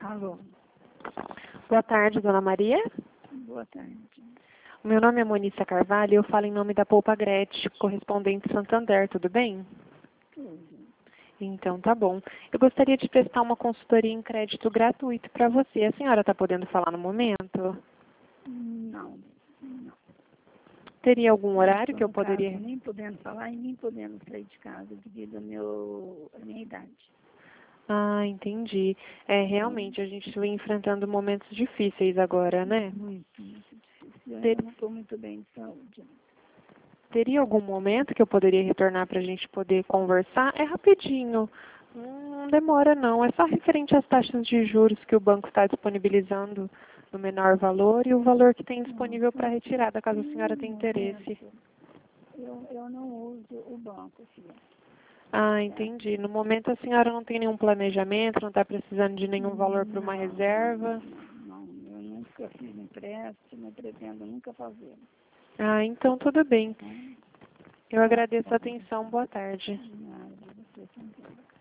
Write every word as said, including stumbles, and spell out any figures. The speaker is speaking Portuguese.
Alô, Boa tarde, Dona Maria. boa tarde. Meu nome é Monícia Carvalho e eu falo em nome da Poupa Gretchen, correspondente Santander, tudo bem? Tudo. Então, tá bom. Eu gostaria de prestar uma consultoria em crédito gratuito para você. A senhora está podendo falar no momento? Não, não. Teria algum horário Estou que eu no caso, poderia... nem podendo falar e nem podendo sair de casa devido ao meu, à minha idade. Ah, entendi. É, realmente, a gente vem enfrentando momentos difíceis agora, né? Muito, muito difícil. Eu Ter- ainda não estou muito bem de saúde. Teria algum momento que eu poderia retornar para a gente poder conversar? É rapidinho. Não demora não. É só referente às taxas de juros que o banco está disponibilizando no menor valor e o valor que tem disponível para retirada, caso a senhora tenha interesse. Eu, eu não uso o banco, filha. Ah, entendi. No momento a senhora não tem nenhum planejamento, não está precisando de nenhum valor para uma Não, reserva. não, não. Eu nunca fiz empréstimo, pretendo nunca fazer. Ah, então tudo bem. Tá? Eu agradeço a atenção. Boa tarde. Nada, você também.